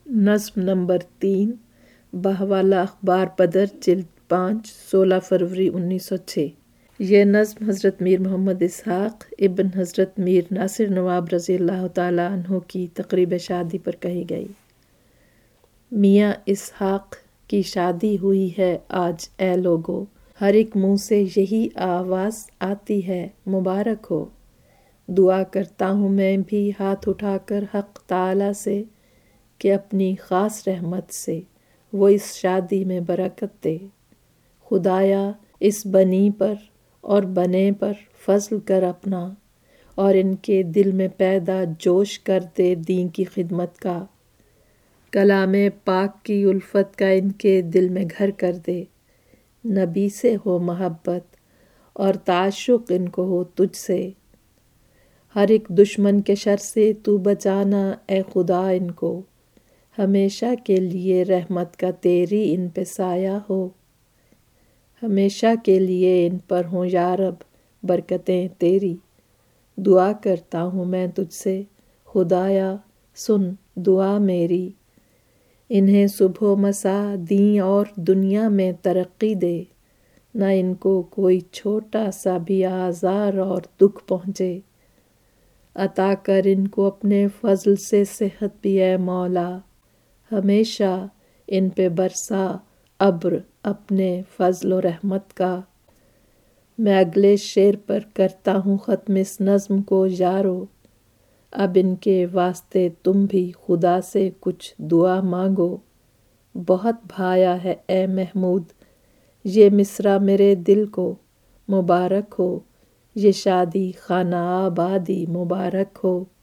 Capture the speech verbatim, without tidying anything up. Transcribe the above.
نظم نمبر تین، بحوالہ اخبار بدر، جلد پانچ، سولہ فروری انیس سو چھ۔ یہ نظم حضرت میر محمد اسحاق ابن حضرت میر ناصر نواب رضی اللہ تعالیٰ عنہ کی تقریب شادی پر کہی گئی۔ میاں اسحاق کی شادی ہوئی ہے آج اے لوگو، ہر ایک منہ سے یہی آواز آتی ہے مبارک ہو۔ دعا کرتا ہوں میں بھی ہاتھ اٹھا کر حق تعالیٰ سے کہ اپنی خاص رحمت سے وہ اس شادی میں برکت دے۔ خدایا اس بنی پر اور بنے پر فضل کر اپنا، اور ان کے دل میں پیدا جوش کر دے دین کی خدمت کا۔ کلام پاک کی الفت کا ان کے دل میں گھر کر دے۔ نبی سے ہو محبت اور تعشق ان کو ہو تجھ سے۔ ہر ایک دشمن کے شر سے تو بچانا اے خدا ان کو۔ ہمیشہ کے لیے رحمت کا تیری ان پہ سایہ ہو۔ ہمیشہ کے لیے ان پر ہوں یا رب برکتیں تیری۔ دعا کرتا ہوں میں تجھ سے خدایا سن دعا میری۔ انہیں صبح و مساء دین اور دنیا میں ترقی دے، نہ ان کو کوئی چھوٹا سا بھی آزار اور دکھ پہنچے۔ عطا کر ان کو اپنے فضل سے صحت بھی اے مولا۔ ہمیشہ ان پہ برسا ابر اپنے فضل و رحمت کا۔ میں اگلے شعر پر کرتا ہوں ختم اس نظم کو یارو۔ اب ان کے واسطے تم بھی خدا سے کچھ دعا مانگو۔ بہت بھایا ہے اے محمود یہ مصرع میرے دل کو، مبارک ہو یہ شادی خانہ آبادی مبارک ہو۔